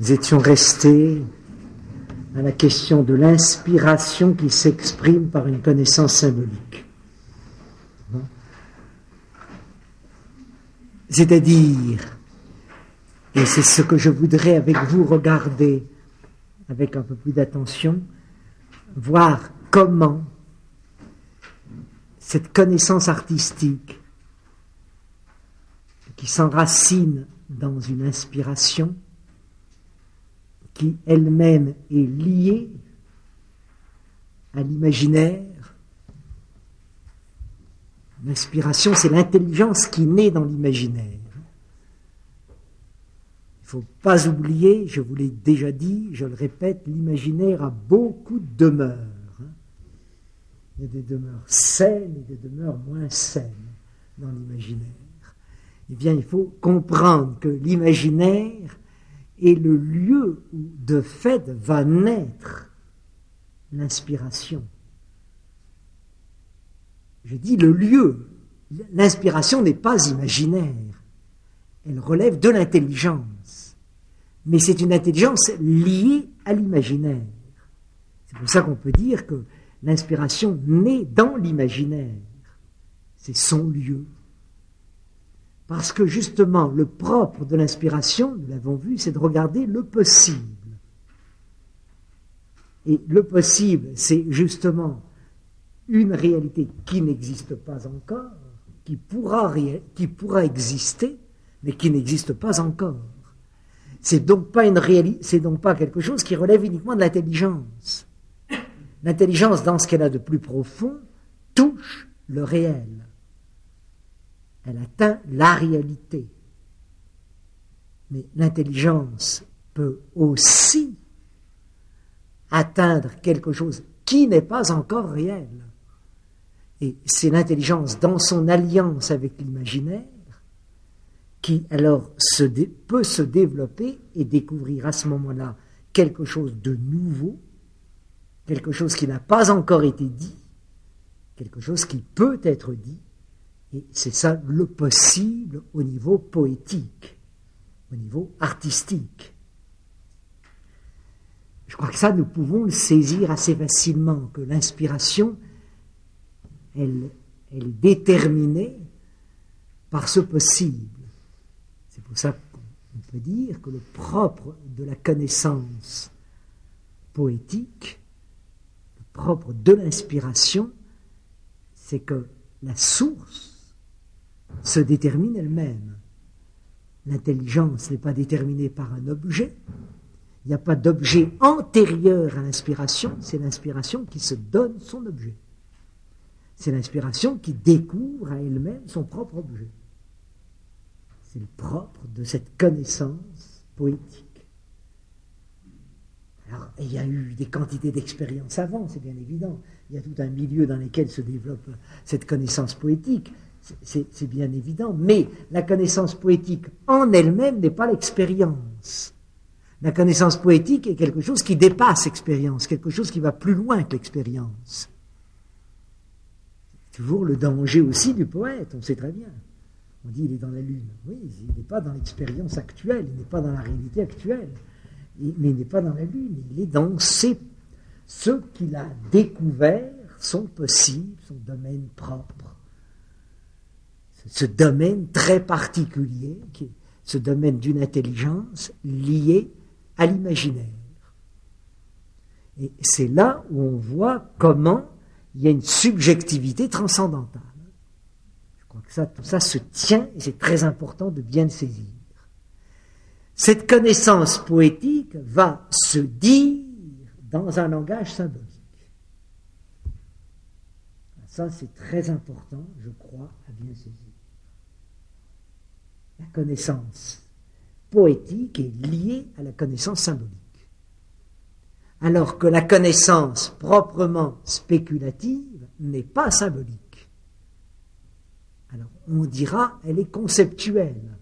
Nous étions restés à la question de l'inspiration qui s'exprime par une connaissance symbolique. C'est-à-dire, et c'est ce que je voudrais avec vous regarder avec un peu plus d'attention, voir comment cette connaissance artistique qui s'enracine dans une inspiration, qui elle-même est liée à l'imaginaire. L'inspiration, c'est l'intelligence qui naît dans l'imaginaire. Il ne faut pas oublier, je vous l'ai déjà dit, je le répète, l'imaginaire a beaucoup de demeures. Il y a des demeures saines et des demeures moins saines dans l'imaginaire. Eh bien, il faut comprendre que l'imaginaire est le lieu où, de fait, va naître l'inspiration. Je dis le lieu. L'inspiration n'est pas imaginaire. Elle relève de l'intelligence. Mais c'est une intelligence liée à l'imaginaire. C'est pour ça qu'on peut dire que l'inspiration naît dans l'imaginaire. C'est son lieu. Parce que justement, le propre de l'inspiration, nous l'avons vu, c'est de regarder le possible. Et le possible, c'est justement une réalité qui n'existe pas encore, qui pourra exister, mais qui n'existe pas encore. C'est donc pas quelque chose qui relève uniquement de l'intelligence. L'intelligence, dans ce qu'elle a de plus profond, touche le réel. Elle atteint la réalité. Mais l'intelligence peut aussi atteindre quelque chose qui n'est pas encore réel. Et c'est l'intelligence dans son alliance avec l'imaginaire qui alors peut se développer et découvrir à ce moment-là quelque chose de nouveau, quelque chose qui n'a pas encore été dit, quelque chose qui peut être dit. Et c'est ça le possible au niveau poétique, au niveau artistique. Je crois que ça, nous pouvons le saisir assez facilement, que l'inspiration, elle est déterminée par ce possible. C'est pour ça qu'on peut dire que le propre de la connaissance poétique, le propre de l'inspiration, c'est que la source se détermine elle-même. L'intelligence n'est pas déterminée par un objet. Il n'y a pas d'objet antérieur à l'inspiration, c'est l'inspiration qui se donne son objet. C'est l'inspiration qui découvre à elle-même son propre objet. C'est le propre de cette connaissance poétique. Alors, il y a eu des quantités d'expériences avant, c'est bien évident. Il y a tout un milieu dans lequel se développe cette connaissance poétique. C'est bien évident, mais la connaissance poétique en elle-même n'est pas l'expérience. La connaissance poétique est quelque chose qui dépasse l'expérience, quelque chose qui va plus loin que l'expérience. C'est toujours le danger aussi du poète, on sait très bien. On dit il est dans la lune. Oui, il n'est pas dans l'expérience actuelle, il n'est pas dans la réalité actuelle, mais il n'est pas dans la lune, il est dans ce qu'il a découvert, son possible, son domaine propre. Ce domaine très particulier, qui est ce domaine d'une intelligence liée à l'imaginaire. Et c'est là où on voit comment il y a une subjectivité transcendantale. Je crois que tout ça se tient, et c'est très important de bien le saisir. Cette connaissance poétique va se dire dans un langage symbolique. Ça, c'est très important, je crois, à bien saisir. La connaissance poétique est liée à la connaissance symbolique. Alors que la connaissance proprement spéculative n'est pas symbolique. Alors, on dira, elle est conceptuelle.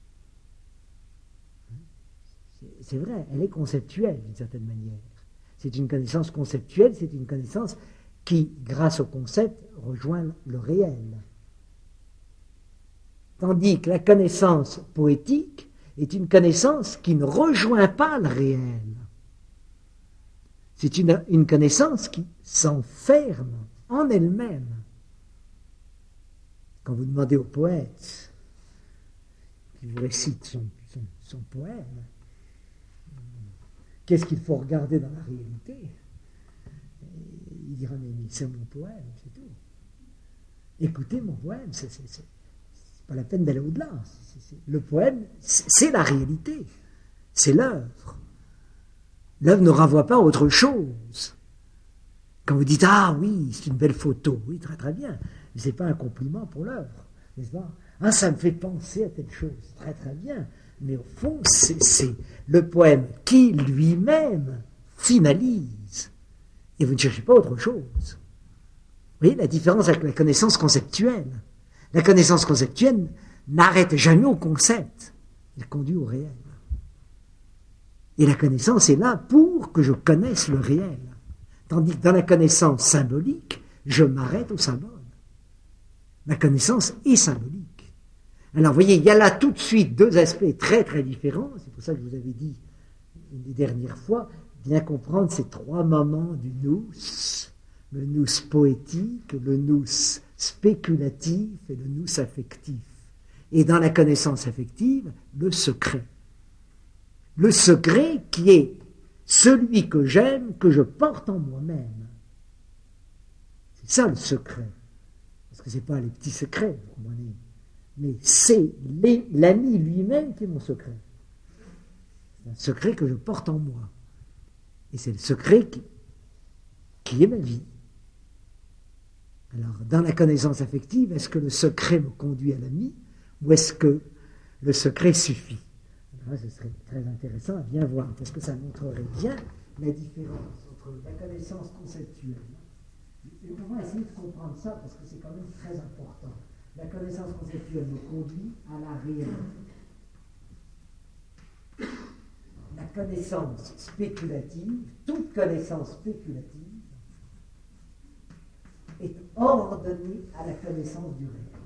C'est vrai, elle est conceptuelle d'une certaine manière. C'est une connaissance conceptuelle, c'est une connaissance qui, grâce au concept, rejoint le réel. Tandis que la connaissance poétique, est une connaissance qui ne rejoint pas le réel. C'est une connaissance qui s'enferme en elle-même. Quand vous demandez au poète qui vous récite son poème, qu'est-ce qu'il faut regarder dans la réalité? Il dira, mais c'est mon poème, c'est tout. Écoutez mon poème, c'est pas la peine d'aller au-delà. Le poème, c'est la réalité, c'est l'œuvre. L'œuvre ne renvoie pas à autre chose. Quand vous dites, ah oui, c'est une belle photo, oui, très très bien, mais ce n'est pas un compliment pour l'œuvre, n'est-ce pas? Ah, ça me fait penser à telle chose, très très bien, mais au fond, c'est le poème qui lui-même finalise, et vous ne cherchez pas autre chose. Vous voyez la différence avec la connaissance conceptuelle. La connaissance conceptuelle n'arrête jamais au concept, elle conduit au réel. Et la connaissance est là pour que je connaisse le réel. Tandis que dans la connaissance symbolique, je m'arrête au symbole. Ma connaissance est symbolique. Alors, vous voyez, il y a là tout de suite deux aspects très très différents. C'est pour ça que je vous avais dit les dernières fois, bien comprendre ces trois moments du nous, le nous poétique, le nous spéculatif et le nous affectif. Et dans la connaissance affective, le secret. Le secret qui est celui que j'aime, que je porte en moi-même. C'est ça le secret. Parce que ce n'est pas les petits secrets, vous comprenez. Mais c'est l'ami lui-même qui est mon secret. C'est un secret que je porte en moi. Et c'est le secret qui est ma vie. Alors, dans la connaissance affective, est-ce que le secret me conduit à l'ami ou est-ce que le secret suffit? Alors, ce serait très intéressant à bien voir, parce que ça montrerait bien la différence entre la connaissance conceptuelle. On va essayer de comprendre ça, parce que c'est quand même très important. La connaissance conceptuelle me conduit à la réalité. La connaissance spéculative, toute connaissance spéculative, est ordonnée à la connaissance du réel.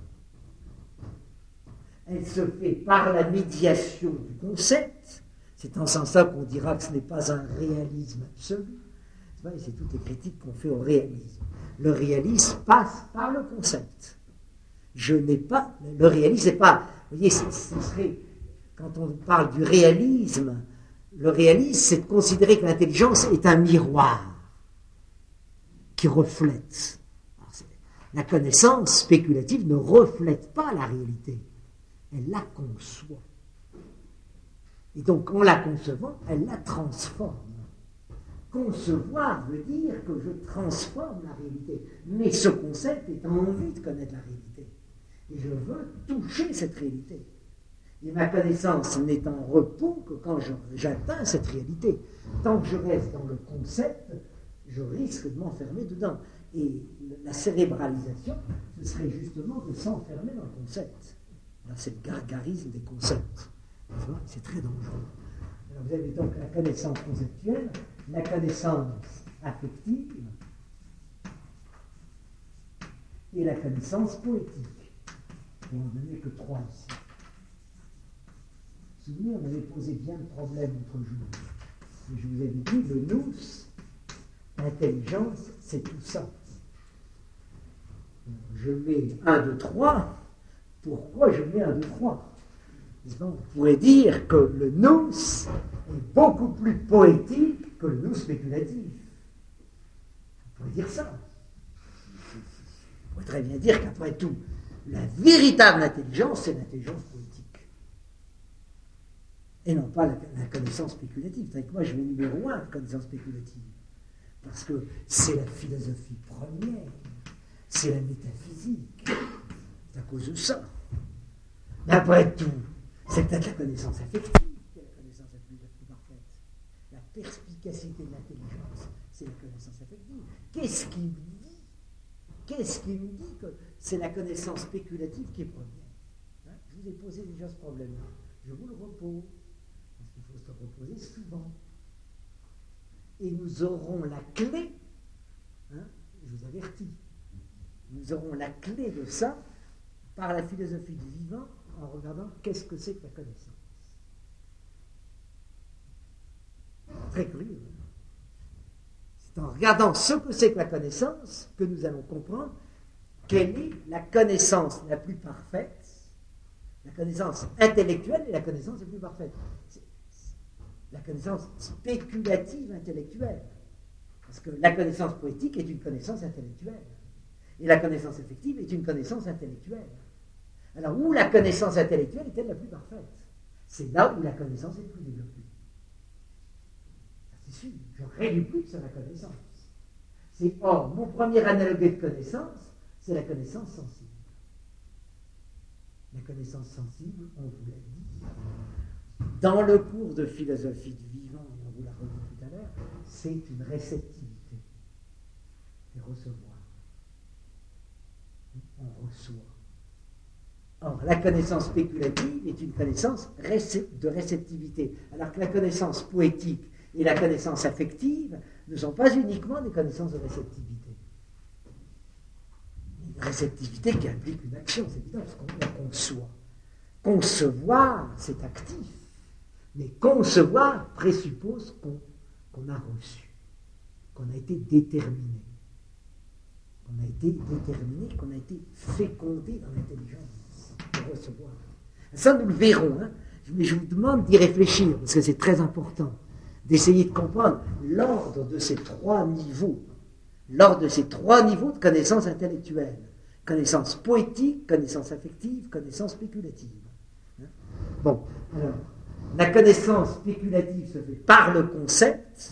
Elle se fait par la médiation du concept. C'est en ce sens-là qu'on dira que ce n'est pas un réalisme absolu. C'est toutes les critiques qu'on fait au réalisme. Le réalisme passe par le concept. Je n'ai pas... Le réalisme, c'est pas... Vous voyez, ce serait... Quand on parle du réalisme, le réalisme, c'est de considérer que l'intelligence est un miroir qui reflète. Alors, la connaissance spéculative ne reflète pas la réalité. Elle la conçoit. Et donc, en la concevant, elle la transforme. Concevoir veut dire que je transforme la réalité. Mais ce concept est envie de connaître la réalité. Et je veux toucher cette réalité. Et ma connaissance n'est en repos que quand j'atteins cette réalité. Tant que je reste dans le concept, je risque de m'enfermer dedans. Et la cérébralisation, ce serait justement de s'enfermer dans le concept. Alors, c'est le gargarisme des concepts. C'est très dangereux. Alors, vous avez donc la connaissance conceptuelle, la connaissance affective et la connaissance poétique. On n'en donnait que trois ici. Vous vous souvenez, on avait posé bien le problème l'autre jour. Et je vous avais dit, le nous, l'intelligence, c'est tout ça. Je mets 1, 2, 3. Pourquoi je mets 1, 2, 3? On pourrait dire que le nous est beaucoup plus poétique que le nous spéculatif. On pourrait dire ça. On pourrait très bien dire qu'après tout, la véritable intelligence, c'est l'intelligence poétique. Et non pas la connaissance spéculative. C'est que moi, je mets numéro 1, la connaissance spéculative. Parce que c'est la philosophie première, c'est la métaphysique. C'est à cause de ça. Mais après tout, c'est peut-être la connaissance affective qui est la connaissance la plus parfaite. La perspicacité de l'intelligence, c'est la connaissance affective. Qu'est-ce qui me dit que c'est la connaissance spéculative qui est première? Je vous ai posé déjà ce problème-là. Je vous le repose, parce qu'il faut se reposer souvent. Et nous aurons la clé, je vous avertis, nous aurons la clé de ça par la philosophie du vivant en regardant qu'est-ce que c'est que la connaissance. très curieux. C'est en regardant ce que c'est que la connaissance que nous allons comprendre quelle est la connaissance la plus parfaite, la connaissance intellectuelle et la connaissance la plus parfaite. C'est la connaissance spéculative intellectuelle. Parce que la connaissance poétique est une connaissance intellectuelle. Et la connaissance affective est une connaissance intellectuelle. Alors, où la connaissance intellectuelle est-elle la plus parfaite? C'est là où la connaissance est le plus développée. C'est sûr, je réduis plus sur la connaissance. Or, mon premier analogue de connaissance, c'est la connaissance sensible. La connaissance sensible, on vous l'a dit, dans le cours de philosophie du vivant, et on vous l'a redit tout à l'heure, c'est une réceptivité. C'est recevoir. On reçoit. Or, la connaissance spéculative est une connaissance de réceptivité, alors que la connaissance poétique et la connaissance affective ne sont pas uniquement des connaissances de réceptivité. Une réceptivité qui implique une action, c'est évident, parce qu'on la conçoit. Concevoir, c'est actif, mais concevoir présuppose qu'on a reçu, qu'on a été déterminé, qu'on a été fécondé dans l'intelligence de recevoir. Ça, nous le verrons, hein, mais je vous demande d'y réfléchir, parce que c'est très important, d'essayer de comprendre l'ordre de ces trois niveaux, de connaissance intellectuelle. Connaissance poétique, connaissance affective, connaissance spéculative. Bon, alors, la connaissance spéculative se fait par le concept,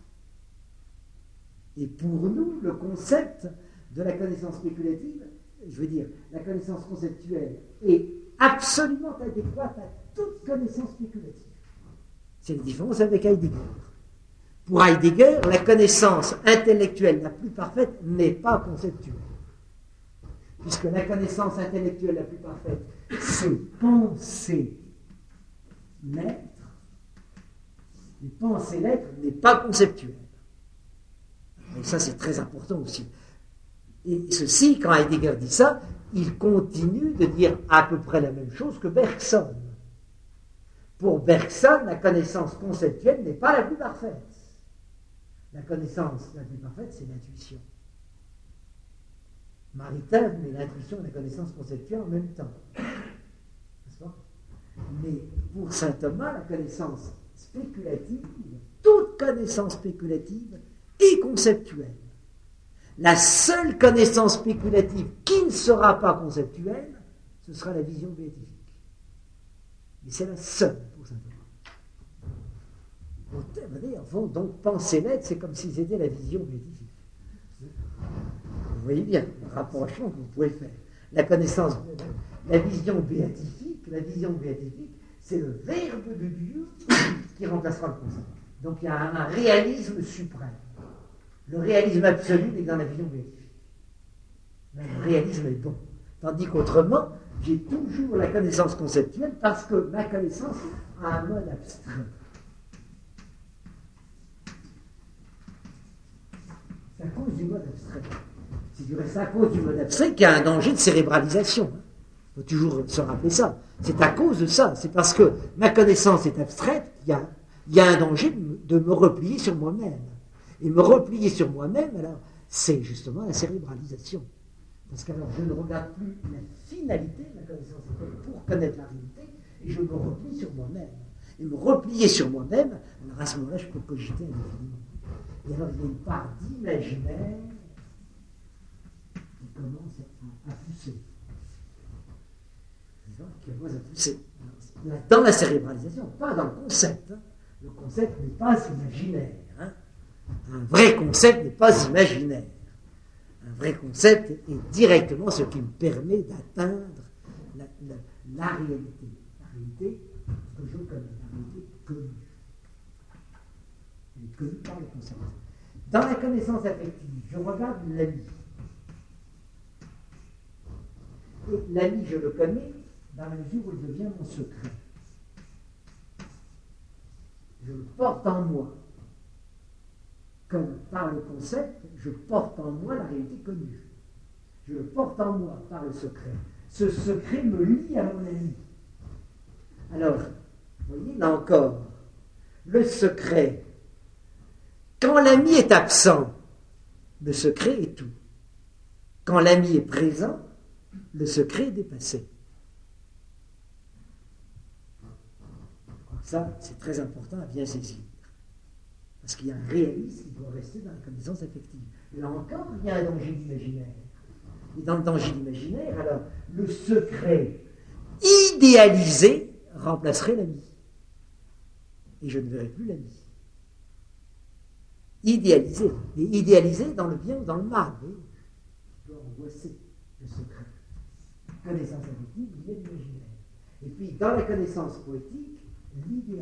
et pour nous, le concept de la connaissance spéculative, je veux dire, la connaissance conceptuelle est absolument adéquate à toute connaissance spéculative. C'est la différence avec Heidegger. Pour Heidegger, la connaissance intellectuelle la plus parfaite n'est pas conceptuelle. Puisque la connaissance intellectuelle la plus parfaite, c'est penser l'être. Et penser l'être n'est pas conceptuel. Et ça, c'est très important aussi. Et ceci, quand Heidegger dit ça, il continue de dire à peu près la même chose que Bergson. Pour Bergson, la connaissance conceptuelle n'est pas la plus parfaite. La connaissance la plus parfaite, c'est l'intuition. Maritain met l'intuition et la connaissance conceptuelle en même temps. N'est-ce pas? Mais pour saint Thomas, la connaissance spéculative, toute connaissance spéculative est conceptuelle. La seule connaissance spéculative qui ne sera pas conceptuelle, ce sera la vision béatifique. Mais c'est la seule pour saint Thomas. Donc penser l'être, c'est comme si c'était la vision béatifique. Vous voyez bien le rapprochement que vous pouvez faire. La connaissance, la vision béatifique, c'est le Verbe de Dieu qui remplacera le concept. Donc il y a un réalisme suprême. Le réalisme absolu est dans la vision béatifique. Le réalisme est bon. Tandis qu'autrement, j'ai toujours la connaissance conceptuelle parce que ma connaissance a un mode abstrait. C'est à cause du mode abstrait. C'est à cause du mode abstrait qu'il y a un danger de cérébralisation. Il faut toujours se rappeler ça. C'est à cause de ça. C'est parce que ma connaissance est abstraite qu'il y a un danger de me replier sur moi-même. Et me replier sur moi-même, alors, c'est justement la cérébralisation. Parce qu'alors, je ne regarde plus la finalité de la connaissance pour connaître la réalité, et je me replie sur moi-même. Et me replier sur moi-même, alors à ce moment-là, je peux cogiter indéfiniment. Et alors, il y a une part d'imaginaire qui commence à pousser. Qui commence à pousser. Dans la cérébralisation, pas dans le concept. Hein. Le concept n'est pas imaginaire. Hein. Un vrai concept n'est pas imaginaire. Un vrai concept est directement ce qui me permet d'atteindre la réalité. La réalité que je connais, la réalité connue. Elle est connue par le concept. Dans la connaissance affective, je regarde l'ami. Et l'ami, je le connais dans la mesure où il devient mon secret. Je le porte en moi. Comme par le concept, je porte en moi la réalité connue. Je le porte en moi par le secret. Ce secret me lie à mon ami. Alors, vous voyez, là encore, le secret Quand l'ami est absent, le secret est tout. Quand l'ami est présent, le secret est dépassé. Ça, c'est très important à bien saisir. Parce qu'il y a un réalisme qui doit rester dans la connaissance affective. Et là encore, il y a un danger d'imaginaire. Et dans le danger d'imaginaire, alors, le secret idéalisé remplacerait l'ami. Et je ne verrai plus l'ami. Idéalisé. Et idéalisé dans le bien ou dans le mal. Vous voyez, je dois angoisser le secret. Connaissance affective, il y a l'imaginaire. Et puis, dans la connaissance poétique, l'idéal.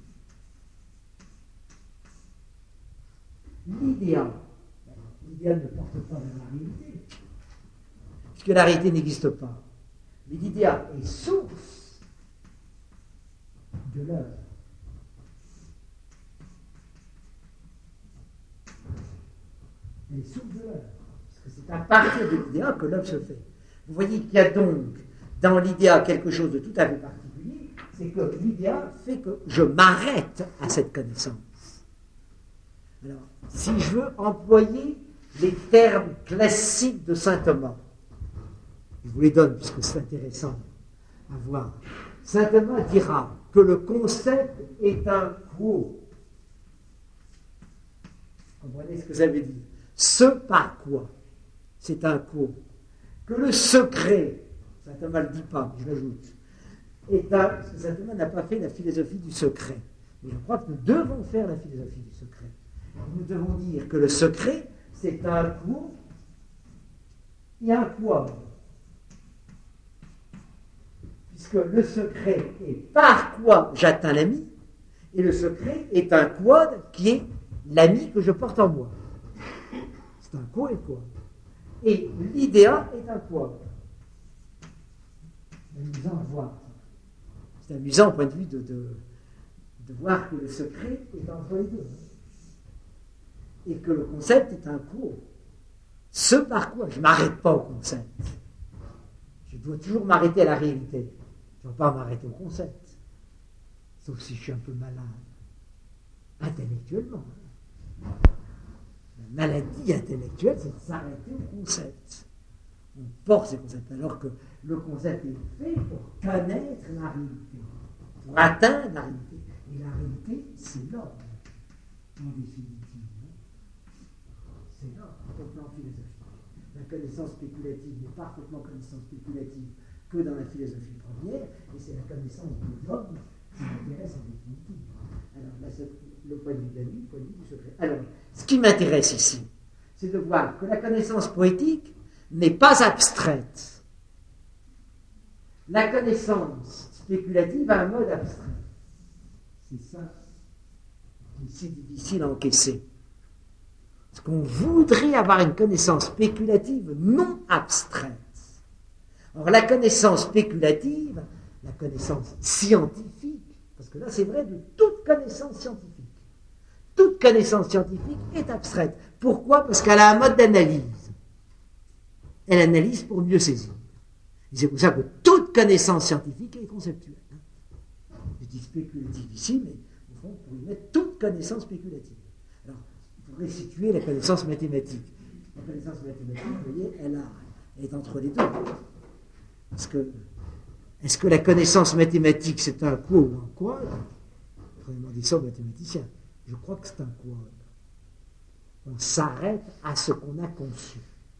L'idéal ne porte pas vers la réalité, puisque la réalité n'existe pas. Mais l'idéal est source de l'œuvre. Elle est source de l'œuvre, parce que c'est à partir de l'idéal que l'œuvre se fait. Vous voyez qu'il y a donc dans l'idéal quelque chose de tout à fait particulier, c'est que l'idéal fait que je m'arrête à cette connaissance. Alors, si je veux employer les termes classiques de saint Thomas, je vous les donne puisque c'est intéressant à voir. Saint Thomas dira que le concept est un quo. Vous comprenez ce que ça veut dire? Ce par quoi, c'est un quo. Que le secret, saint Thomas ne le dit pas, mais je l'ajoute, parce que saint Thomas n'a pas fait la philosophie du secret. Mais je crois que nous devons faire la philosophie du secret. Nous devons dire que le secret, c'est un quo et un quod. Puisque le secret est par quoi j'atteins l'ami, et le secret est un quod qui est l'ami que je porte en moi. C'est un quo et quod. Et l'idéal est un quod. C'est amusant à voir. C'est amusant au point de vue de voir que le secret est entre les deux. Et que le concept est un quo. Ce par quoi je ne m'arrête pas au concept. Je dois toujours m'arrêter à la réalité. Je ne dois pas m'arrêter au concept. Sauf si je suis un peu malade. Intellectuellement. La maladie intellectuelle, c'est de s'arrêter au concept. On porte ces concepts, alors que le concept est fait pour connaître la réalité, pour atteindre la réalité. Et la réalité, c'est l'ordre, en définitive. C'est l'ordre, au plan philosophique. La connaissance spéculative n'est parfaitement connaissance spéculative que dans la philosophie première, et c'est la connaissance de l'homme qui m'intéresse en définitive. Alors là, c'est le point de vue de la vie, le point de vue du secret. Alors, ce qui m'intéresse ici, c'est de voir que la connaissance poétique n'est pas abstraite. La connaissance spéculative a un mode abstrait. C'est ça qui est si difficile à encaisser. Parce qu'on voudrait avoir une connaissance spéculative non abstraite. Or, la connaissance spéculative, la connaissance scientifique, parce que là, c'est vrai de toute connaissance scientifique. Toute connaissance scientifique est abstraite. Pourquoi? Parce qu'elle a un mode d'analyse. Elle analyse pour mieux saisir. Et c'est pour ça que toute connaissance scientifique est conceptuelle. Je dis spéculative ici, mais au fond, vous pouvez mettre toute connaissance spéculative. Alors, il faudrait situer la connaissance mathématique. La connaissance mathématique, vous voyez, elle est entre les deux. Parce que, est-ce que la connaissance mathématique, c'est un quo ou un quod? Il faudrait demander ça aux mathématiciens. Je crois que c'est un quod. On s'arrête à ce qu'on a conçu.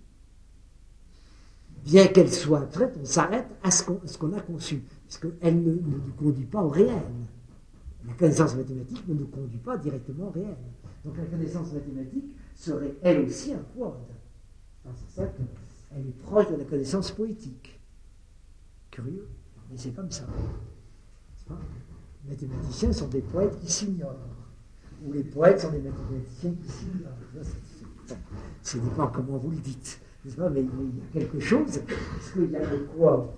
Bien qu'elle soit abstraite, on s'arrête à ce qu'on a conçu. Parce qu'elle ne nous conduit pas au réel. La connaissance mathématique ne nous conduit pas directement au réel. Donc la connaissance mathématique serait elle aussi un quod. C'est ça qu'elle est proche de la connaissance poétique. Curieux, mais c'est comme ça. Les mathématiciens sont des poètes qui s'ignorent. Ou les poètes sont des mathématiciens qui s'ignorent. Ça dépend comment vous le dites. Mais il y a quelque chose, parce qu'il y a le quod.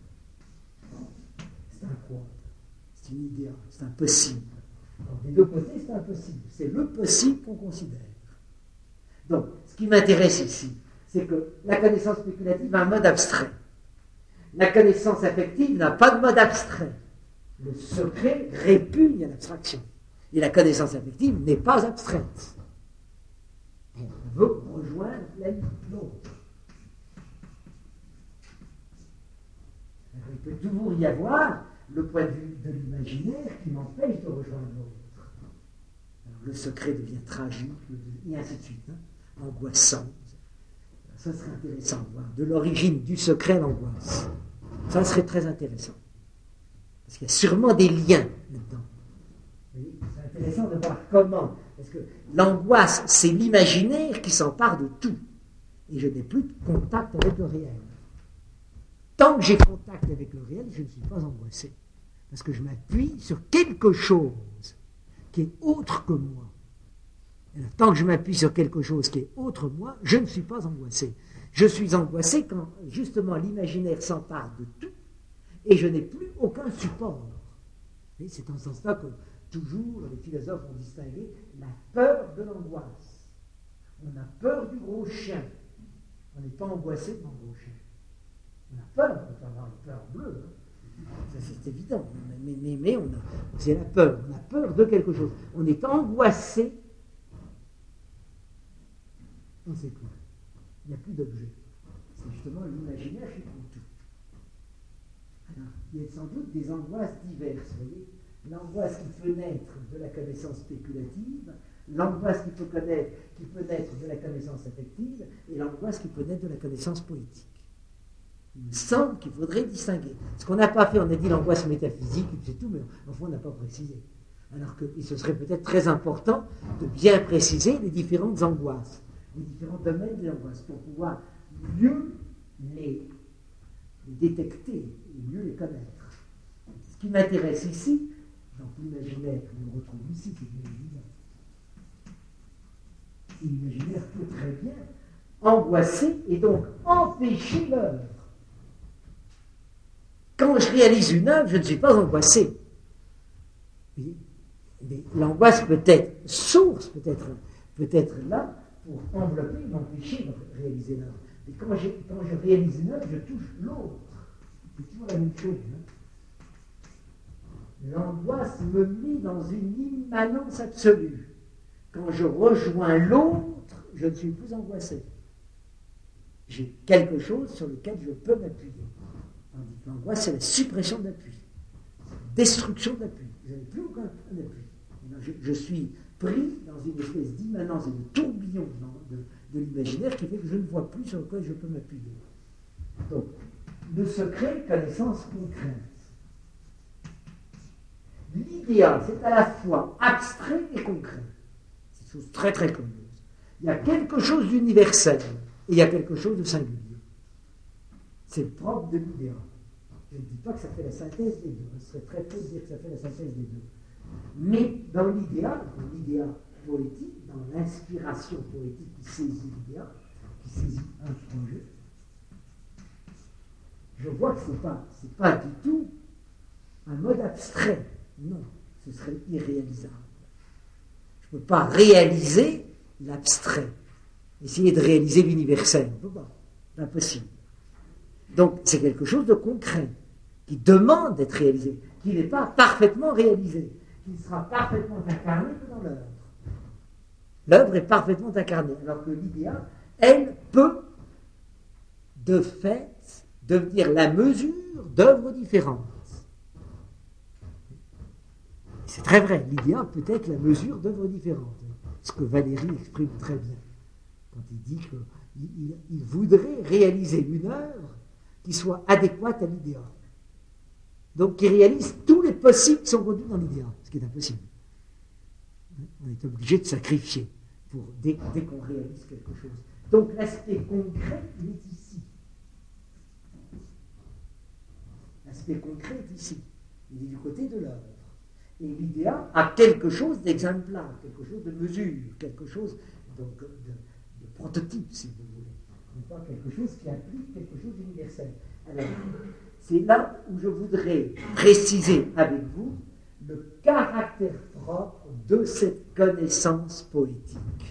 C'est un quod. C'est une idée, c'est un possible. Donc, des deux côtés, c'est impossible. C'est le possible qu'on considère. Donc, ce qui m'intéresse ici, c'est que la connaissance spéculative a un mode abstrait. La connaissance affective n'a pas de mode abstrait. Le secret répugne à l'abstraction. Et la connaissance affective n'est pas abstraite. veut rejoindre l'autre. Il peut toujours y avoir le point de vue de l'imaginaire qui m'empêche de rejoindre l'autre. Alors le secret devient tragique, et ainsi de suite, angoissant. Ça serait intéressant de voir de l'origine du secret l'angoisse. Ça serait très intéressant. Parce qu'il y a sûrement des liens là-dedans. C'est intéressant de voir comment. Parce que l'angoisse, c'est l'imaginaire qui s'empare de tout. Et je n'ai plus de contact avec le réel. Tant que j'ai contact avec le réel, je ne suis pas angoissé. Parce que je m'appuie sur quelque chose qui est autre que moi. Et alors, tant que je m'appuie sur quelque chose qui est autre que moi, je ne suis pas angoissé. Je suis angoissé quand, justement, l'imaginaire s'empare de tout et je n'ai plus aucun support. Et c'est en ce sens-là que, toujours, les philosophes ont distingué la peur de l'angoisse. On a peur du gros chien. On n'est pas angoissé devant le gros chien. On a peur, on peut avoir une peur bleue. Ça, c'est évident. Mais c'est la peur. On a peur de quelque chose. On est angoissé. On sait plus. Il n'y a plus d'objet. C'est justement l'imaginaire qui prend tout. Alors, il y a sans doute des angoisses diverses, vous voyez. L'angoisse qui peut naître de la connaissance spéculative, l'angoisse qui peut naître de la connaissance affective, et l'angoisse qui peut naître de la connaissance poétique. Il me semble qu'il faudrait distinguer. Ce qu'on n'a pas fait, on a dit l'angoisse métaphysique, c'est tout, mais au fond, on n'a pas précisé. Alors que ce serait peut-être très important de bien préciser les différentes angoisses, les différents domaines des angoisses, pour pouvoir mieux les détecter et mieux les connaître. Ce qui m'intéresse ici, donc l'imaginaire que l'on retrouve ici, c'est l'imaginaire. L'imaginaire peut très bien angoisser et donc empêcher l'œuvre. Quand je réalise une œuvre, je ne suis pas angoissé. Mais l'angoisse peut être source, peut-être là, pour envelopper, m'empêcher de réaliser l'œuvre. Mais quand je réalise une œuvre, je touche l'autre. C'est toujours la même chose. L'angoisse me met dans une immanence absolue. Quand je rejoins l'autre, je ne suis plus angoissé. J'ai quelque chose sur lequel je peux m'appuyer. Tandis que l'angoisse, c'est la suppression de l'appui, destruction de l'appui. Je n'ai plus aucun appui. Je suis pris dans une espèce d'immanence et de tourbillon de l'imaginaire qui fait que je ne vois plus sur lequel je peux m'appuyer. Donc, le secret, connaissance concrète. L'idéal, c'est à la fois abstrait et concret. C'est une chose très très curieuse. Il y a quelque chose d'universel et il y a quelque chose de singulier. C'est le propre de l'idéal. Je ne dis pas que ça fait la synthèse des deux. Ce serait très faux de dire que ça fait la synthèse des deux. Mais dans l'idéal poétique, dans l'inspiration poétique qui saisit l'idéal, qui saisit un projet, je vois que ce n'est pas du tout un mode abstrait. Non, ce serait irréalisable. Je ne peux pas réaliser l'abstrait. Essayer de réaliser l'universel. On ne peut pas. C'est impossible. Donc, c'est quelque chose de concret, qui demande d'être réalisé, qui n'est pas parfaitement réalisé, qui ne sera parfaitement incarné que dans l'œuvre. L'œuvre est parfaitement incarnée, alors que l'idéal, elle peut, de fait, devenir la mesure d'œuvres différentes. C'est très vrai, l'idéal peut être la mesure d'œuvres différentes. Ce que Valéry exprime très bien, quand il dit qu'il voudrait réaliser une œuvre qui soit adéquate à l'idéal. Donc, qui réalise tous les possibles qui sont contenus dans l'idéal, ce qui est impossible. On est obligé de sacrifier dès qu'on réalise quelque chose. Donc, l'aspect concret, il est ici. L'aspect concret est ici. Il est du côté de l'œuvre. Et l'idéal a quelque chose d'exemplaire, quelque chose de mesure, quelque chose donc, de prototype, si vous voulez. Pas quelque chose qui implique quelque chose d'universel. Alors, c'est là où je voudrais préciser avec vous le caractère propre de cette connaissance poétique.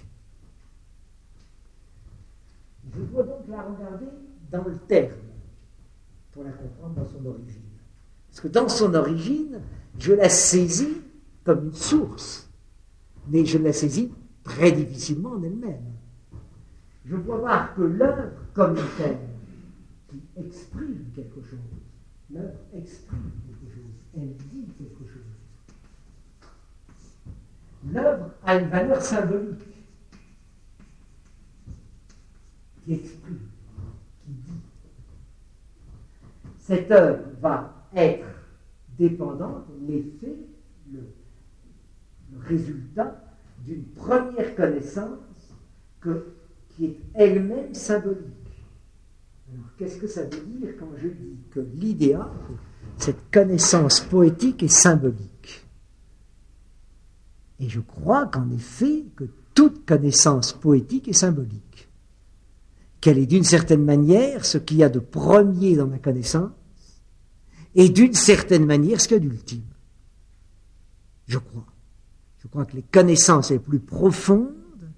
Je dois donc la regarder dans le terme, pour la comprendre dans son origine. Parce que dans son origine, je la saisis comme une source, mais je la saisis très difficilement en elle-même. je dois voir que l'œuvre comme telle, qui exprime quelque chose, l'œuvre exprime quelque chose, elle dit quelque chose. L'œuvre a une valeur symbolique qui exprime, qui dit. Cette œuvre va être dépendante, l'effet, le résultat d'une première connaissance qui est elle-même symbolique. Alors, qu'est-ce que ça veut dire quand je dis que l'idéal, cette connaissance poétique, est symbolique? Et je crois qu'en effet, que toute connaissance poétique est symbolique. Qu'elle est d'une certaine manière ce qu'il y a de premier dans ma connaissance, et d'une certaine manière ce qu'il y a d'ultime. Je crois. Je crois que les connaissances les plus profondes,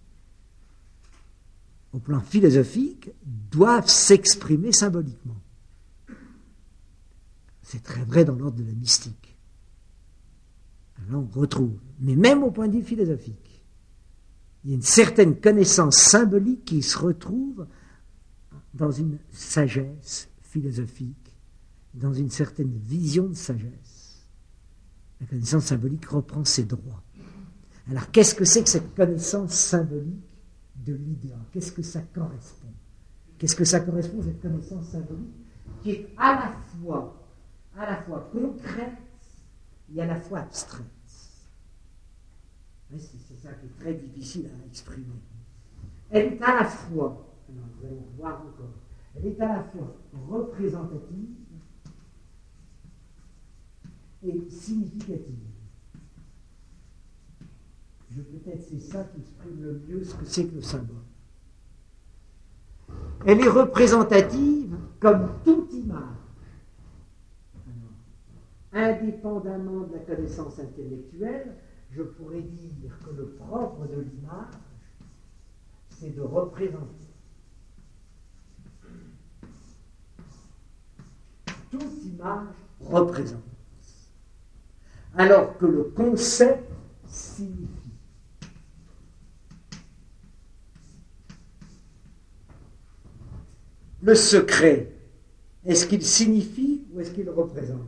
au plan philosophique, doivent s'exprimer symboliquement. C'est très vrai dans l'ordre de la mystique. Alors on retrouve, mais même au point de vue philosophique, il y a une certaine connaissance symbolique qui se retrouve dans une sagesse philosophique, dans une certaine vision de sagesse. La connaissance symbolique reprend ses droits. Alors qu'est-ce que c'est que cette connaissance symbolique de l'idéal? Qu'est-ce que ça correspond? Qu'est-ce que ça correspond, cette connaissance symbolique, qui est à la fois concrète et à la fois abstraite? C'est ça qui est très difficile à exprimer. Elle est à la fois, alors nous allons voir encore, elle est à la fois représentative et significative. Peut-être c'est ça qui exprime le mieux ce que c'est que le symbole. Elle est représentative comme toute image. Alors, indépendamment de la connaissance intellectuelle, je pourrais dire que le propre de l'image, c'est de représenter. Toute image représente. Alors que le concept signifie. Le secret, est-ce qu'il signifie ou est-ce qu'il représente?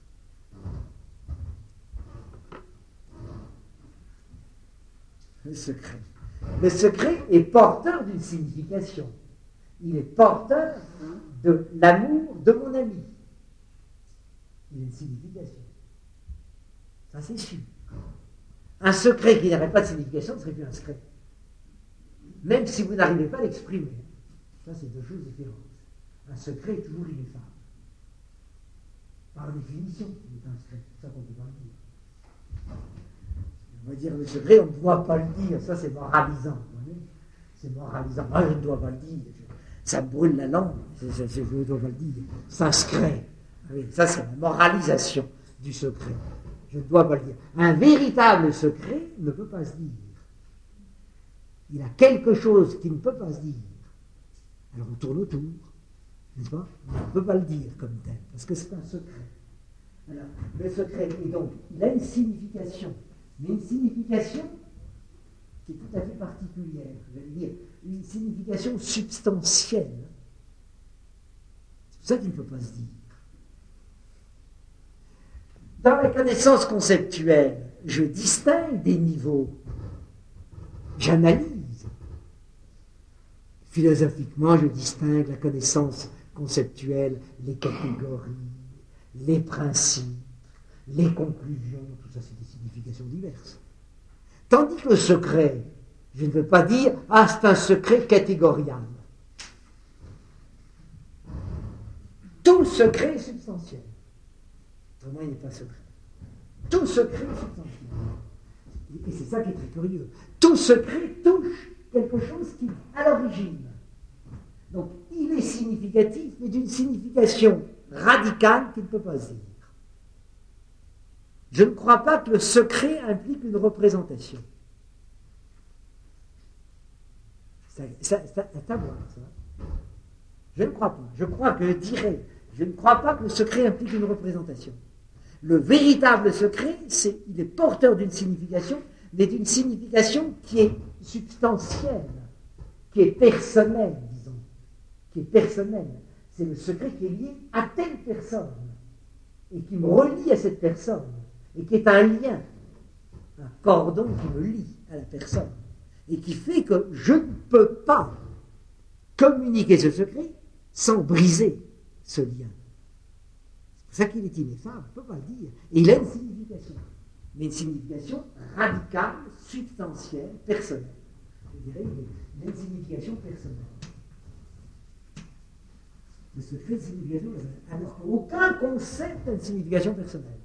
Le secret. Le secret est porteur d'une signification. Il est porteur de l'amour de mon ami. Il a une signification. Ça, c'est sûr. Un secret qui n'aurait pas de signification ne serait plus un secret. Même si vous n'arrivez pas à l'exprimer. Ça, c'est deux choses différentes. Un secret est toujours ineffable. Par définition, il est un secret. C'est ça qu'on ne peut pas le dire. On va dire le secret, on ne doit pas le dire. Ça, c'est moralisant. C'est moralisant. Moi, je ne dois pas le dire. Ça me brûle la langue. Je ne dois pas le dire. C'est un secret. Oui, ça, c'est la moralisation du secret. Je ne dois pas le dire. Un véritable secret ne peut pas se dire. Il a quelque chose qui ne peut pas se dire. Alors on tourne autour, n'est-ce pas? On ne peut pas le dire comme tel, parce que c'est un secret. Alors, le secret, et donc, il a une signification, mais une signification qui est tout à fait particulière, je vais dire, une signification substantielle. C'est pour ça qu'il ne peut pas se dire. Dans la connaissance conceptuelle, je distingue des niveaux. J'analyse. Philosophiquement, je distingue la connaissance conceptuelle, les catégories, les principes, les conclusions, tout ça c'est des significations diverses. Tandis que le secret, je ne veux pas dire « Ah, c'est un secret catégorial ». Tout secret est substantiel. Autrement, il n'est pas secret. Tout secret est substantiel. Et c'est ça qui est très curieux. Tout secret touche quelque chose qui, à l'origine, donc il est significatif, mais d'une signification radicale qu'il ne peut pas se dire. Je ne crois pas que le secret implique une représentation. C'est à voir, ça. Je ne crois pas. Je crois que je dirais, je ne crois pas que le secret implique une représentation. Le véritable secret, il est porteur d'une signification, mais d'une signification qui est substantielle, qui est personnel, disons, qui est personnel. C'est le secret qui est lié à telle personne et qui me relie à cette personne et qui est un lien, un cordon qui me lie à la personne et qui fait que je ne peux pas communiquer ce secret sans briser ce lien. C'est pour ça qu'il est ineffable, on ne peut pas le dire. Et il a une signification, mais une signification radicale, substantielle, personnelle. Je dirais, il a une signification personnelle. Le secret de signification personnelle. Alors qu'aucun concept n'a une signification personnelle.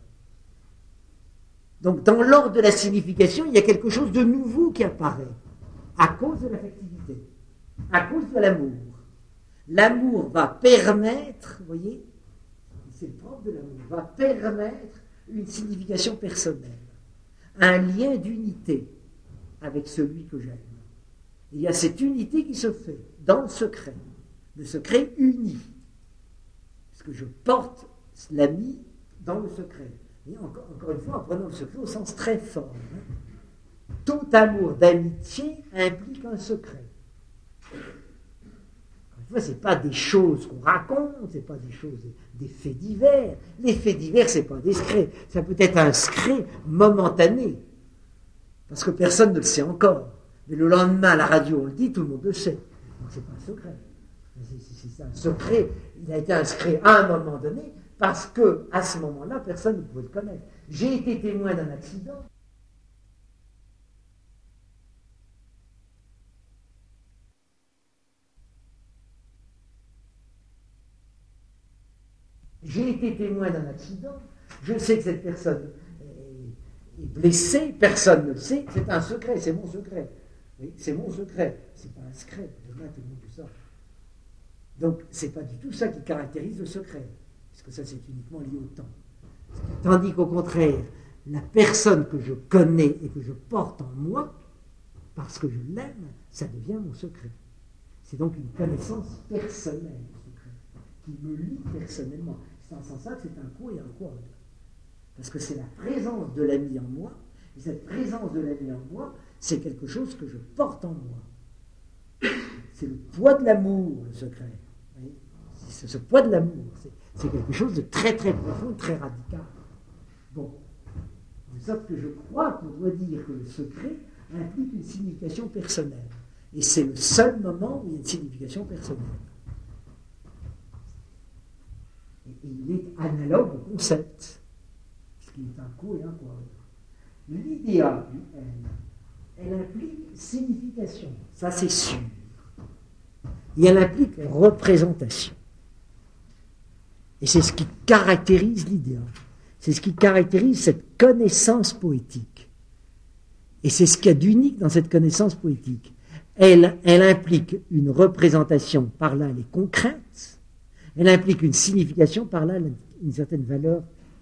Donc, dans l'ordre de la signification, il y a quelque chose de nouveau qui apparaît, à cause de l'affectivité, à cause de l'amour. L'amour va permettre, vous voyez, c'est le propre de l'amour, va permettre une signification personnelle, un lien d'unité avec celui que j'aime. Il y a cette unité qui se fait dans le secret uni, puisque je porte l'ami dans le secret. Et encore une fois, en prenant le secret au sens très fort. Tout amour d'amitié implique un secret. Ce n'est pas des choses qu'on raconte, ce n'est pas des choses, des faits divers. Les faits divers, ce n'est pas des secrets. Ça peut être un secret momentané, parce que personne ne le sait encore. Mais le lendemain, à la radio, on le dit, tout le monde le sait. Donc, ce n'est pas un secret. C'est un secret. Il a été un secret à un moment donné, parce qu'à ce moment-là, personne ne pouvait le connaître. J'ai été témoin d'un accident. J'ai été témoin d'un accident, je sais que cette personne est blessée, personne ne le sait, c'est un secret, c'est mon secret. Oui, c'est mon secret, c'est pas un secret, demain tout le monde tout ça. Donc, c'est pas du tout ça qui caractérise le secret, parce que ça c'est uniquement lié au temps. Tandis qu'au contraire, la personne que je connais et que je porte en moi, parce que je l'aime, ça devient mon secret. C'est donc une connaissance personnelle, le secret, qui me lie personnellement. C'est en ce sens-là que c'est un co et un quad. Parce que c'est la présence de l'ami en moi, et cette présence de l'ami en moi, c'est quelque chose que je porte en moi. C'est le poids de l'amour, le secret. C'est ce poids de l'amour. C'est quelque chose de très très profond, très radical. Bon. De sorte que je crois qu'on doit dire que le secret implique une signification personnelle. Et c'est le seul moment où il y a une signification personnelle. Et il est analogue au concept, puisqu'il est un co et un quad. L'idéal du elle implique signification, ça c'est sûr. Et elle implique représentation. Et c'est ce qui caractérise l'idéal. C'est ce qui caractérise cette connaissance poétique. Et c'est ce qu'il y a d'unique dans cette connaissance poétique. Elle implique une représentation, par là elle est concrète. Elle implique une signification, par là une certaine valeur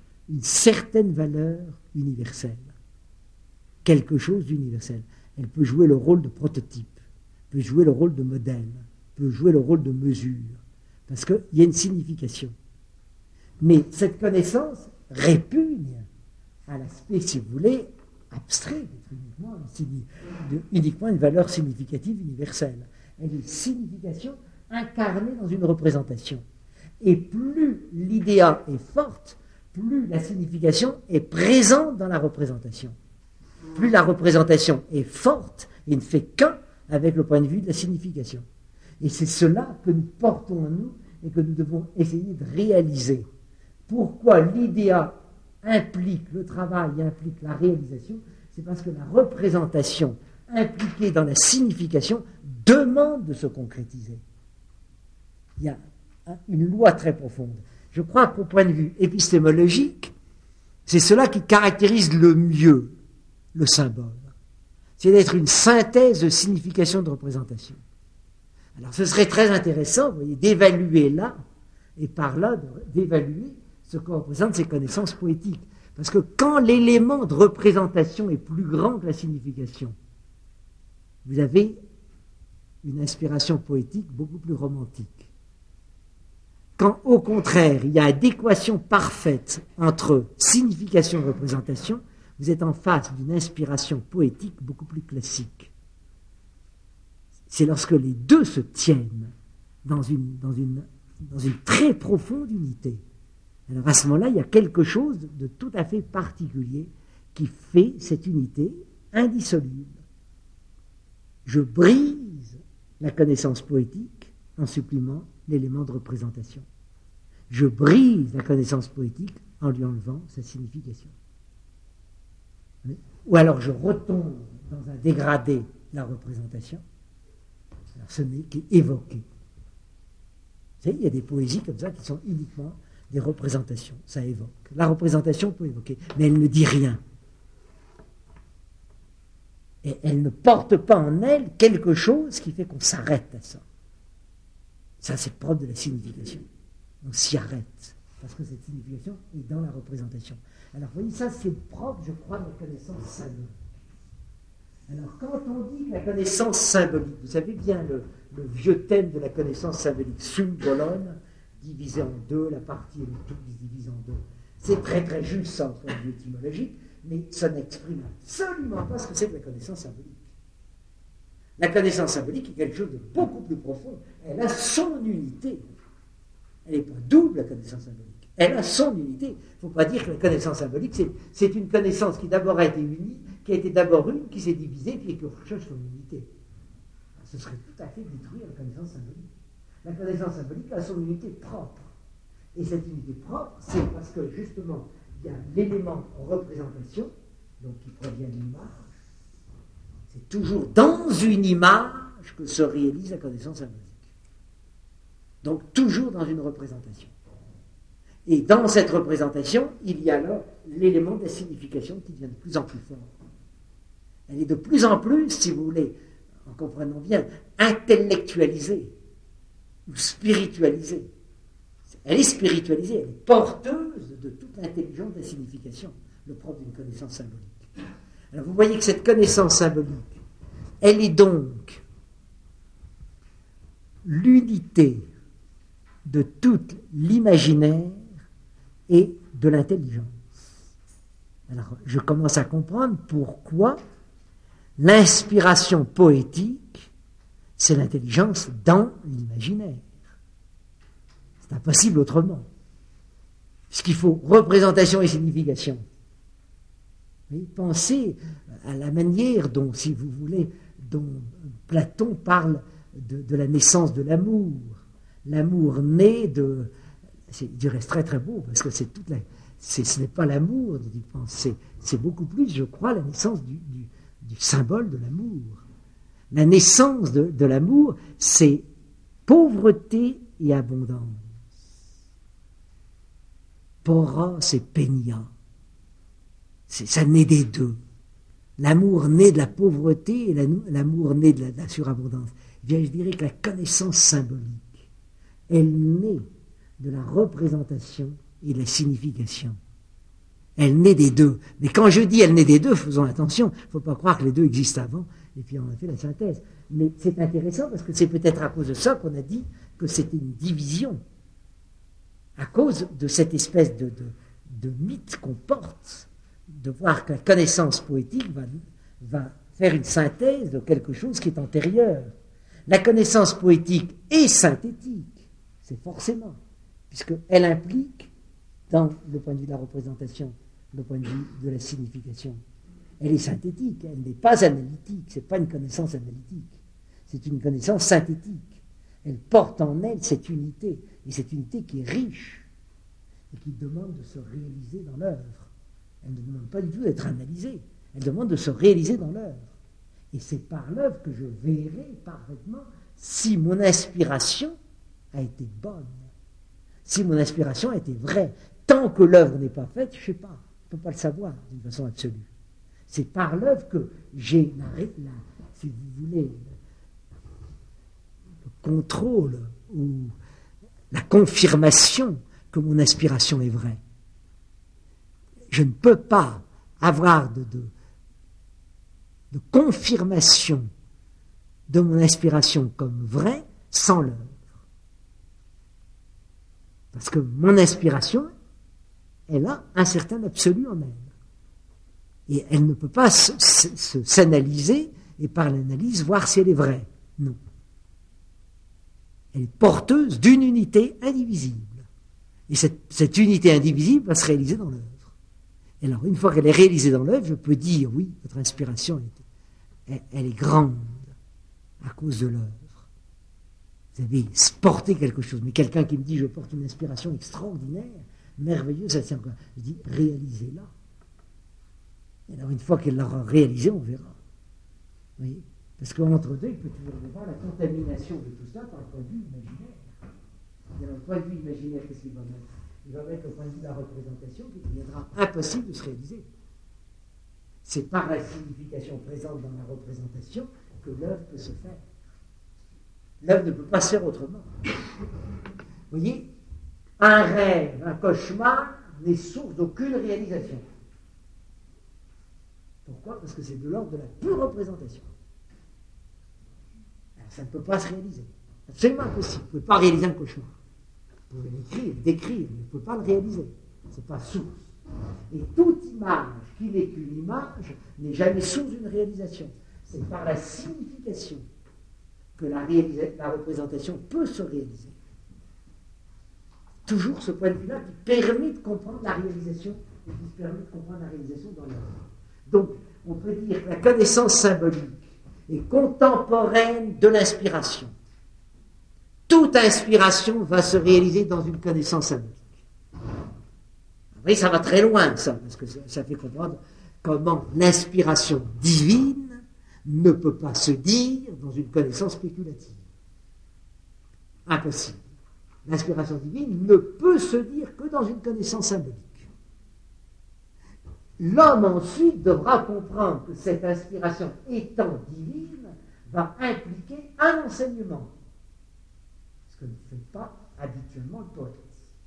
universelle. Quelque chose d'universel. Elle peut jouer le rôle de prototype, peut jouer le rôle de modèle, peut jouer le rôle de mesure, parce qu'il y a une signification. Mais cette connaissance répugne à l'aspect, si vous voulez, abstrait, uniquement une valeur significative universelle. Elle est une signification incarnée dans une représentation. Et plus l'idéa est forte, plus la signification est présente dans la représentation. Plus la représentation est forte et ne fait qu'un avec le point de vue de la signification. Et c'est cela que nous portons en nous et que nous devons essayer de réaliser. Pourquoi l'idéa implique le travail, implique la réalisation? C'est parce que la représentation impliquée dans la signification demande de se concrétiser. Il y a une loi très profonde. Je crois qu'au point de vue épistémologique, c'est cela qui caractérise le mieux le symbole. C'est d'être une synthèse de signification de représentation. Alors ce serait très intéressant, vous voyez, d'évaluer là, et par là, d'évaluer ce que représentent ces connaissances poétiques. Parce que quand l'élément de représentation est plus grand que la signification, vous avez une inspiration poétique beaucoup plus romantique. Quand, au contraire, il y a adéquation parfaite entre signification et représentation, vous êtes en face d'une inspiration poétique beaucoup plus classique. c'est lorsque les deux se tiennent dans une très profonde unité. Alors à ce moment-là, il y a quelque chose de tout à fait particulier qui fait cette unité indissoluble. Je brise la connaissance poétique en supprimant l'élément de représentation. Je brise la connaissance poétique en lui enlevant sa signification. Ou alors je retombe dans un dégradé de la représentation. Alors ce n'est qu'évoquer. Vous savez, il y a des poésies comme ça qui sont uniquement des représentations. Ça évoque. La représentation peut évoquer, mais elle ne dit rien. Et elle ne porte pas en elle quelque chose qui fait qu'on s'arrête à ça. Ça, c'est propre de la signification. On s'y arrête, parce que cette signification est dans la représentation. Alors, vous voyez, ça, c'est propre, je crois, de la connaissance symbolique. Alors, quand on dit que la connaissance symbolique, vous savez bien le vieux thème de la connaissance symbolique, symbolon, divisé en deux, la partie et le tout divise en deux. C'est très très juste, ça, en point de vue étymologique, mais ça n'exprime absolument pas ce que c'est que la connaissance symbolique. La connaissance symbolique est quelque chose de beaucoup plus profond. Elle a son unité. Elle n'est pas double, la connaissance symbolique. Elle a son unité. Il ne faut pas dire que la connaissance symbolique, c'est une connaissance qui d'abord a été unie, qui a été d'abord une, qui s'est divisée, puis qui recherche son unité. Ce serait tout à fait détruire la connaissance symbolique. La connaissance symbolique a son unité propre. Et cette unité propre, c'est parce que, justement, il y a l'élément représentation, donc qui provient de l'image. C'est toujours dans une image que se réalise la connaissance symbolique. Donc, toujours dans une représentation. Et dans cette représentation, il y a alors l'élément de la signification qui devient de plus en plus fort. Elle est de plus en plus, si vous voulez, en comprenant bien, intellectualisée ou spiritualisée. Elle est spiritualisée, elle est porteuse de toute l'intelligence de la signification, le propre d'une connaissance symbolique. Alors vous voyez que cette connaissance symbolique, elle est donc l'unité de tout l'imaginaire et de l'intelligence. Alors je commence à comprendre pourquoi l'inspiration poétique, c'est l'intelligence dans l'imaginaire. C'est impossible autrement. Puisqu'il faut représentation et signification. Oui, pensez à la manière dont, si vous voulez, dont Platon parle de la naissance de l'amour. L'amour né de... Il reste très très beau, parce que ce n'est pas l'amour dont il pense, c'est beaucoup plus, je crois, la naissance du symbole de l'amour. La naissance de l'amour, c'est pauvreté et abondance. Poros et pénia. Ça naît des deux. L'amour naît de la pauvreté et l'amour naît de la surabondance. Eh bien, je dirais que la connaissance symbolique, elle naît de la représentation et de la signification. Elle naît des deux. Mais quand je dis elle naît des deux, faisons attention, il ne faut pas croire que les deux existent avant, et puis on a fait la synthèse. Mais c'est intéressant parce que c'est peut-être à cause de ça qu'on a dit que c'était une division. À cause de cette espèce de mythe qu'on porte, de voir que la connaissance poétique va faire une synthèse de quelque chose qui est antérieur. La connaissance poétique est synthétique, c'est forcément, puisqu'elle implique, dans le point de vue de la représentation, le point de vue de la signification, elle est synthétique, elle n'est pas analytique, ce n'est pas une connaissance analytique, c'est une connaissance synthétique. Elle porte en elle cette unité, et cette unité qui est riche, et qui demande de se réaliser dans l'œuvre. Elle ne demande pas du tout d'être analysée, elle demande de se réaliser dans l'œuvre. Et c'est par l'œuvre que je verrai parfaitement si mon inspiration a été bonne, si mon inspiration a été vraie. Tant que l'œuvre n'est pas faite, je ne sais pas, je ne peux pas le savoir d'une façon absolue. C'est par l'œuvre que j'ai, si vous voulez, le contrôle ou la confirmation que mon inspiration est vraie. Je ne peux pas avoir de confirmation de mon inspiration comme vraie sans l'œuvre. Parce que mon inspiration, elle a un certain absolu en elle. Et elle ne peut pas s'analyser et par l'analyse voir si elle est vraie. Non. Elle est porteuse d'une unité indivisible. Et cette unité indivisible va se réaliser dans l'œuvre. Et alors, une fois qu'elle est réalisée dans l'œuvre, je peux dire, oui, votre inspiration, elle est grande à cause de l'œuvre. Vous avez porté quelque chose. Mais quelqu'un qui me dit, je porte une inspiration extraordinaire, merveilleuse, ça tient encore. Je dis, réalisez-la. Et alors, une fois qu'elle l'aura réalisée, on verra. Vous voyez ? Parce qu'entre deux, il peut toujours y avoir la contamination de tout ça par le point de vue imaginaire. Et dans le point de vue imaginaire, qu'est-ce qu'il va mettre ? Il va mettre le point de vue de la représentation qui deviendra impossible de se réaliser. C'est par la signification présente dans la représentation que l'œuvre peut se faire. L'œuvre ne peut pas se faire autrement. Vous voyez, un rêve, un cauchemar n'est source d'aucune réalisation. Pourquoi ? Parce que c'est de l'ordre de la pure représentation. Alors, ça ne peut pas se réaliser. Absolument impossible. Vous ne pouvez pas réaliser un cauchemar. Vous pouvez l'écrire, le décrire, mais vous ne pouvez pas le réaliser. Ce n'est pas source. Et toute image qui n'est qu'une image n'est jamais source d'une réalisation. C'est par la signification que la représentation peut se réaliser. Toujours ce point de vue-là qui permet de comprendre la réalisation et qui permet de comprendre la réalisation dans l'œuvre. Donc, on peut dire que la connaissance symbolique est contemporaine de l'inspiration. Toute inspiration va se réaliser dans une connaissance symbolique. Oui, ça va très loin, ça, parce que ça fait comprendre comment l'inspiration divine ne peut pas se dire dans une connaissance spéculative. Impossible. L'inspiration divine ne peut se dire que dans une connaissance symbolique. L'homme ensuite devra comprendre que cette inspiration étant divine va impliquer un enseignement. Ce que ne fait pas habituellement le poète.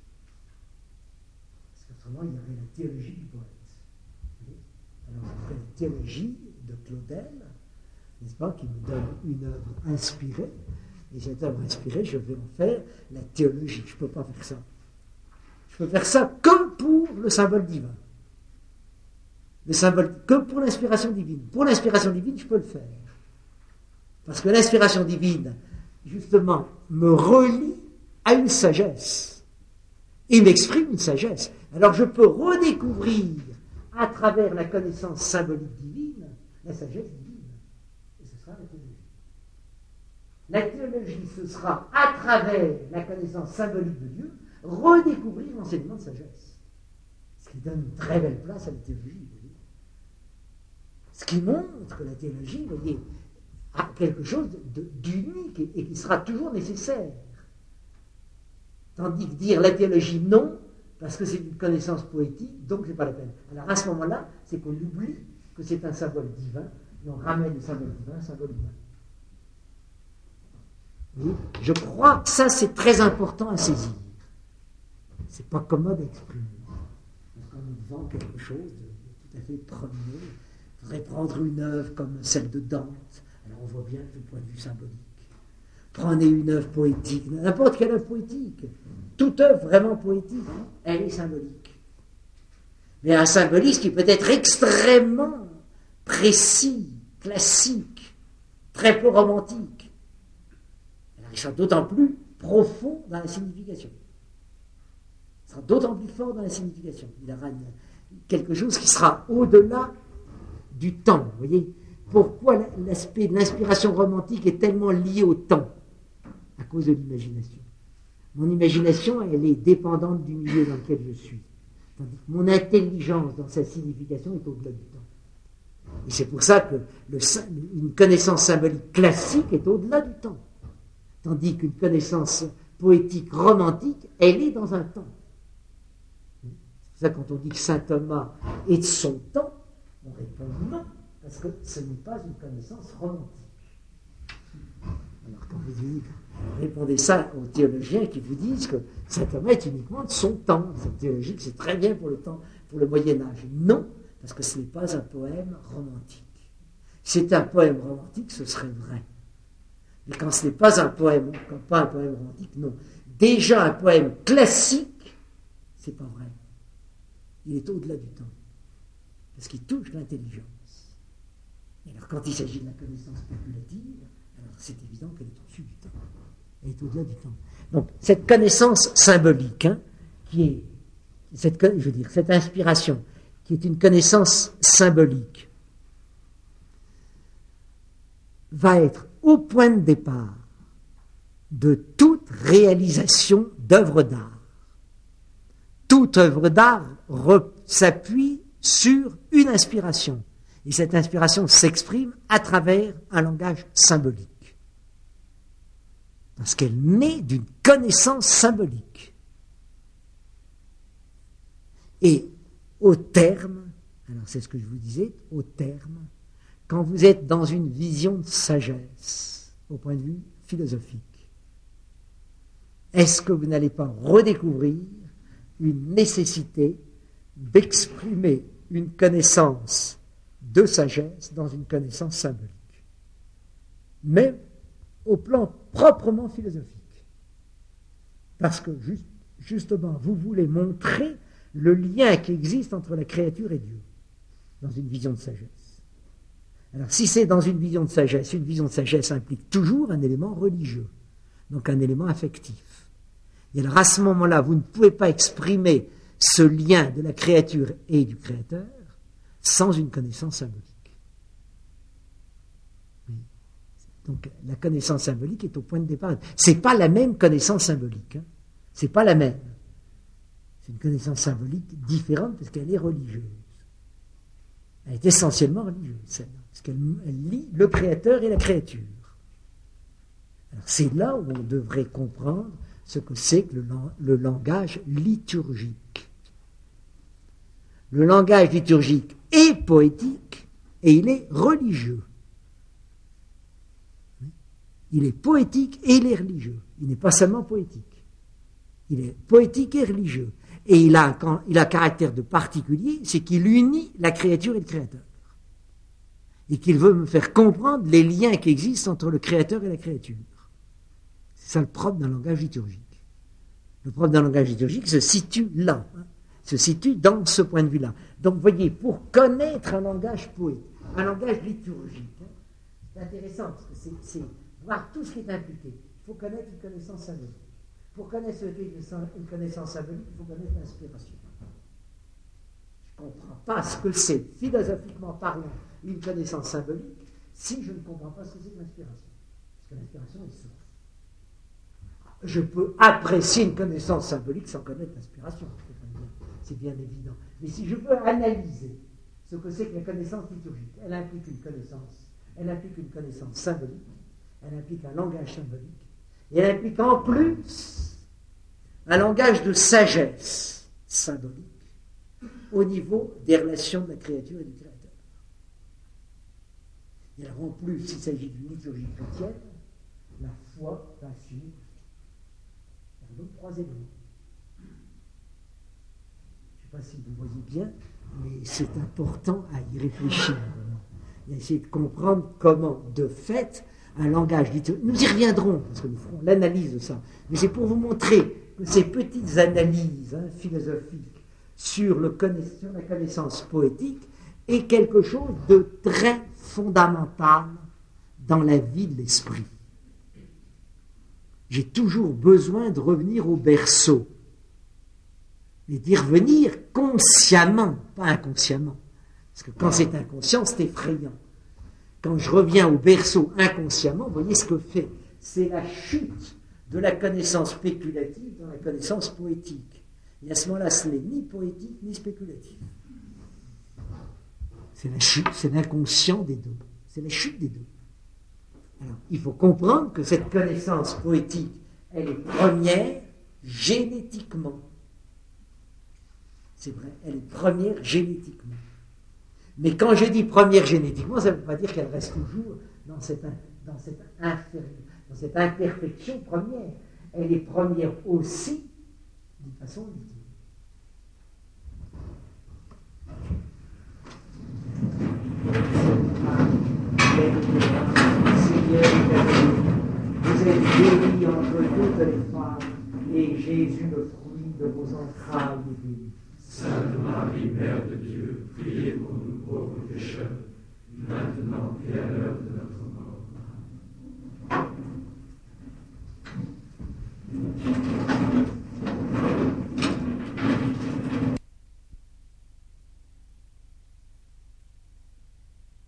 Parce qu'autrement, il y aurait la théologie du poète. Alors, après la théologie de Claudel, n'est-ce pas, qui me donne une œuvre inspirée, et cette œuvre inspirée, je vais en faire la théologie. Je ne peux pas faire ça. Je peux faire ça que pour le symbole divin. Le symbole, que pour l'inspiration divine. Pour l'inspiration divine, je peux le faire. Parce que l'inspiration divine, justement, me relie à une sagesse. Et m'exprime une sagesse. Alors je peux redécouvrir, à travers la connaissance symbolique divine, la sagesse divine. Et ce sera la théologie. La théologie, ce sera, à travers la connaissance symbolique de Dieu, redécouvrir l'enseignement de sagesse. Ce qui donne une très belle place à la théologie. Vous voyez. Ce qui montre que la théologie, vous voyez, a quelque chose d'unique et qui sera toujours nécessaire. Tandis que dire la théologie non, parce que c'est une connaissance poétique, donc c'est pas la peine. Alors à ce moment-là, c'est qu'on oublie que c'est un symbole divin, et on ramène le symbole divin à un symbole humain. Oui, je crois que ça c'est très important à saisir. C'est pas commode à exprimer. Parce qu'on nous vend quelque chose de tout à fait premier. Il faudrait prendre une œuvre comme celle de Dante. Alors on voit bien du point de vue symbolique. Prenez une œuvre poétique, n'importe quelle œuvre poétique. Toute œuvre vraiment poétique, elle est symbolique. Mais un symbolisme qui peut être extrêmement précis, classique, très peu romantique. Alors il sera d'autant plus profond dans la signification. Il sera d'autant plus fort dans la signification. Il aura quelque chose qui sera au-delà du temps. Vous voyez, pourquoi l'aspect de l'inspiration romantique est tellement lié au temps? À cause de l'imagination. Mon imagination, elle est dépendante du milieu dans lequel je suis. Tandis que mon intelligence dans sa signification est au-delà du temps. Et c'est pour ça que une connaissance symbolique classique est au-delà du temps. Tandis qu'une connaissance poétique romantique, elle est dans un temps. C'est pour ça que quand on dit que saint Thomas est de son temps, on répond non, parce que ce n'est pas une connaissance romantique. Alors quand vous répondez ça aux théologiens qui vous disent que saint Thomas est uniquement de son temps, cette théologie, c'est très bien pour le temps, pour le Moyen-Âge. Non, parce que ce n'est pas un poème romantique. Si c'est un poème romantique, ce serait vrai. Mais quand ce n'est pas un poème, romantique, non. Déjà un poème classique, c'est pas vrai. Il est au-delà du temps. Parce qu'il touche l'intelligence. Et alors quand il s'agit de la connaissance spéculative, Alors c'est évident qu'elle est au-dessus du temps. Elle est au-delà du temps. Donc cette connaissance symbolique, qui est cette inspiration, qui est une connaissance symbolique, va être au point de départ de toute réalisation d'œuvre d'art. Toute œuvre d'art s'appuie sur une inspiration. Et cette inspiration s'exprime à travers un langage symbolique. Parce qu'elle naît d'une connaissance symbolique. Et au terme, alors c'est ce que je vous disais, au terme, quand vous êtes dans une vision de sagesse, au point de vue philosophique, est-ce que vous n'allez pas redécouvrir une nécessité d'exprimer une connaissance de sagesse dans une connaissance symbolique, même au plan proprement philosophique? Parce que justement, vous voulez montrer le lien qui existe entre la créature et Dieu, dans une vision de sagesse. Alors, si c'est dans une vision de sagesse implique toujours un élément religieux, donc un élément affectif. Et alors, à ce moment-là, vous ne pouvez pas exprimer ce lien de la créature et du créateur sans une connaissance symbolique. Donc, la connaissance symbolique est au point de départ. C'est pas la même connaissance symbolique. C'est pas la même. C'est une connaissance symbolique différente parce qu'elle est religieuse. Elle est essentiellement religieuse, celle-là, parce qu'elle lie le créateur et la créature. Alors, c'est là où on devrait comprendre ce que c'est que le langage liturgique. Le langage liturgique est poétique et il est religieux. Il est poétique et il est religieux. Il n'est pas seulement poétique. Il est poétique et religieux. Et il a un caractère de particulier, c'est qu'il unit la créature et le créateur. Et qu'il veut me faire comprendre les liens qui existent entre le créateur et la créature. C'est ça le propre d'un langage liturgique. Le propre d'un langage liturgique se situe là, se situe dans ce point de vue-là. Donc, vous voyez, pour connaître un langage poétique, un langage liturgique, c'est intéressant, parce que c'est voir tout ce qui est impliqué. Il faut connaître une connaissance symbolique. Pour connaître une connaissance symbolique, il faut connaître l'inspiration. Je ne comprends pas ce que c'est, philosophiquement parlant, une connaissance symbolique, si je ne comprends pas ce que c'est que l'inspiration. Parce que l'inspiration est source. Je peux apprécier une connaissance symbolique sans connaître l'inspiration. C'est bien évident. Mais si je veux analyser ce que c'est que la connaissance liturgique, elle implique une connaissance symbolique, elle implique un langage symbolique, et elle implique en plus un langage de sagesse symbolique au niveau des relations de la créature et du créateur. Et alors en plus, il s'agit d'une liturgie chrétienne, la foi va suivre. Il y a donc trois éléments. Je ne sais pas si vous voyez bien, mais c'est important à y réfléchir. Et à essayer de comprendre comment, de fait, un langage liturgique. Nous y reviendrons, parce que nous ferons l'analyse de ça. Mais c'est pour vous montrer que ces petites analyses philosophiques sur la connaissance poétique est quelque chose de très fondamental dans la vie de l'esprit. J'ai toujours besoin de revenir au berceau. Et d'y revenir consciemment, pas inconsciemment. Parce que quand c'est inconscient, c'est effrayant. Quand je reviens au berceau inconsciemment, vous voyez ce que fait. C'est la chute de la connaissance spéculative dans la connaissance poétique. Et à ce moment-là, ce n'est ni poétique ni spéculatif. C'est la chute, c'est l'inconscient des deux. C'est la chute des deux. Alors, il faut comprendre que cette connaissance poétique, elle est première génétiquement. C'est vrai, elle est première génétiquement. Mais quand je dis première génétiquement, ça ne veut pas dire qu'elle reste toujours dans cette imperfection première. Elle est première aussi d'une façon liturgique. Vous êtes bénie entre toutes les femmes, et Jésus, le fruit de vos entrailles, est béni. Sainte Marie, Mère de Dieu, priez